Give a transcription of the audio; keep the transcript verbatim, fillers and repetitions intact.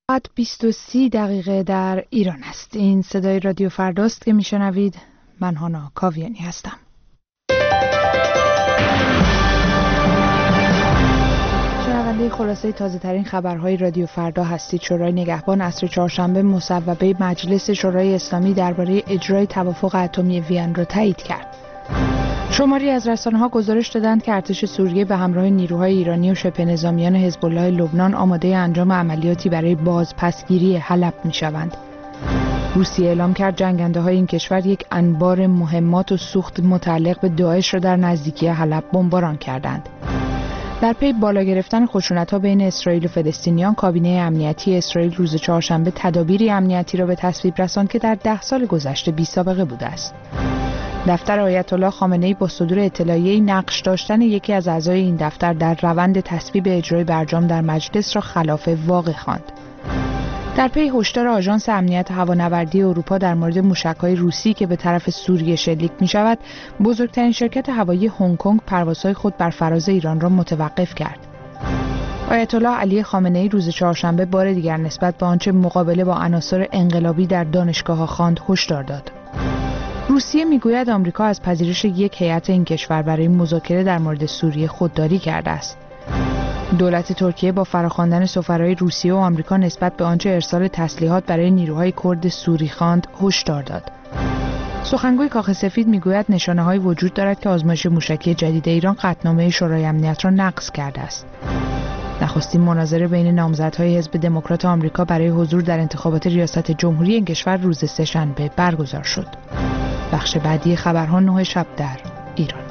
ساعت بیست و سی دقیقه در ایران است. این صدای رادیو فرداست که میشنوید. من هانا کاویانی هستم. شنونده خلاصه تازه ترین خبرهای رادیو فردا هستید. شورای نگهبان عصر چهارشنبه مصوبه مجلس شورای اسلامی درباره اجرای توافق اتمی وین را تایید کرد. شماری از رسانه‌ها گزارش دادند که ارتش سوریه به همراه نیروهای ایرانی و شبه نظامیان حزب الله لبنان آماده انجام عملیاتی برای بازپسگیری حلب می‌شوند. روسیه اعلام کرد جنگنده‌های این کشور یک انبار مهمات و سوخت متعلق به داعش را در نزدیکی حلب بمباران کردند. در پی بالا گرفتن خشونت‌ها بین اسرائیل و فلسطینیان، کابینه امنیتی اسرائیل روز چهارشنبه تدابیری امنیتی را به تصویب رساند که در ده سال گذشته بی‌سابقه بوده است. دفتر آیت الله خامنه‌ای با صدور اطلاعیه‌ای نقش داشتن یکی از اعضای این دفتر در روند تصویب اجرای برجام در مجلس را خلاف واقع خواند. در پی هشدار آژانس امنیت هوانوردی اروپا در مورد موشک‌های روسی که به طرف سوریه شلیک می‌شود، بزرگترین شرکت هوایی هنگ کنگ پروازهای خود بر فراز ایران را متوقف کرد. آیت الله علی خامنه‌ای روز چهارشنبه بار دیگر نسبت به آنچه مقابله با عناصر انقلابی در دانشگاه‌ها خواند هشدار داد. روسیه میگوید آمریکا از پذیرش یک هیئت این کشور برای مذاکره در مورد سوریه خودداری کرده است. دولت ترکیه با فراخواندن سفرای روسیه و آمریکا نسبت به آنچه ارسال تسلیحات برای نیروهای کرد سوری خواند هشدار داد. سخنگوی کاخ سفید میگوید نشانه‌هایی وجود دارد که آزمایش موشکی جدید ایران قطعنامه شورای امنیت را نقض کرده است. نخستین مناظره بین نامزدهای حزب دموکرات آمریکا برای حضور در انتخابات ریاست جمهوری این کشور روز سه‌شنبه برگزار شد. بخش بعدی خبرها نه شب در ایران.